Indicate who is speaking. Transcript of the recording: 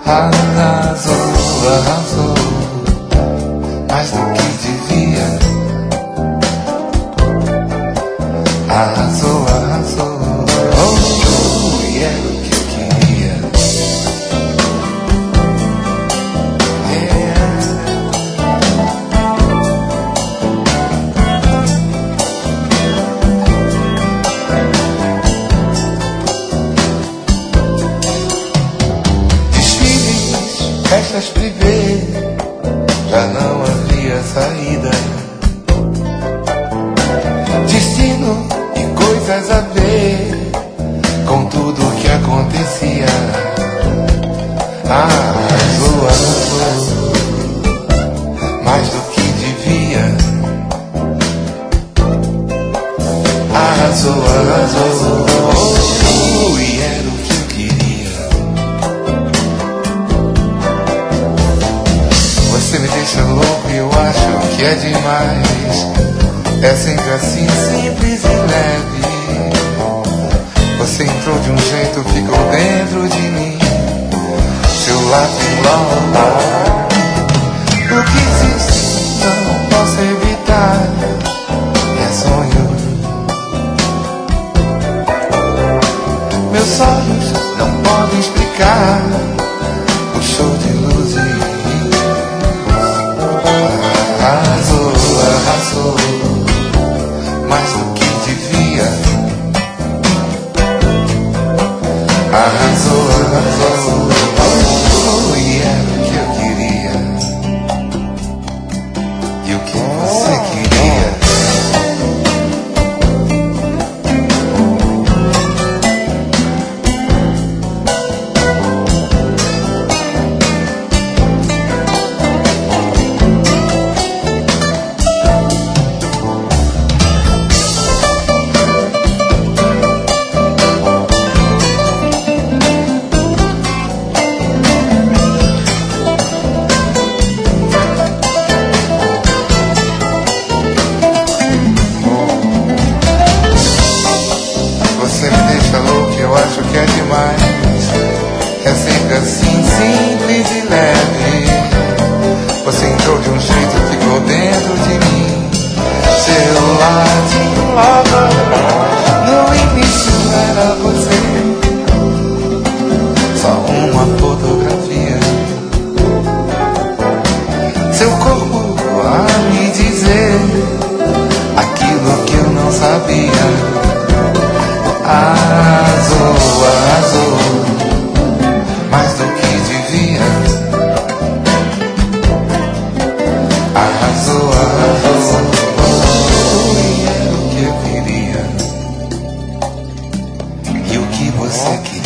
Speaker 1: Arrasou, arrasou, mais do que devia. Arrasou, arrasou, oh, e era o que eu queria. Festas privê, já não havia saída. Destino e coisas a ver com tudo que acontecia. Arrasou, arrasou, mais do que devia. Arrasou, arrasou, oh, e era o que eu queria. Você me deixa louco e eu acho que é demais. É sempre assim, simples e leve. Você entrou de um jeito, ficou dentro de mim. Seu Latin love, o que existe não posso evitar. É sonho. Meus olhos não podem explicar o show de luzes. Arrasou, arrasou, mais do que devia. Arrasou, arrasou, oh, e era o que eu queria. E o que você queria. Você me deixa louco, eu acho que é demais. É sempre assim, simples e leve. Você entrou de um jeito, ficou dentro de mim. Seu Latin lover, no início era você. Só uma fotografia. Seu corpo a me dizer aquilo que eu não sabia. Arrasou, arrasou, mais do que devia. Arrasou, arrasou, oh, e era o que eu queria. E o que você queria.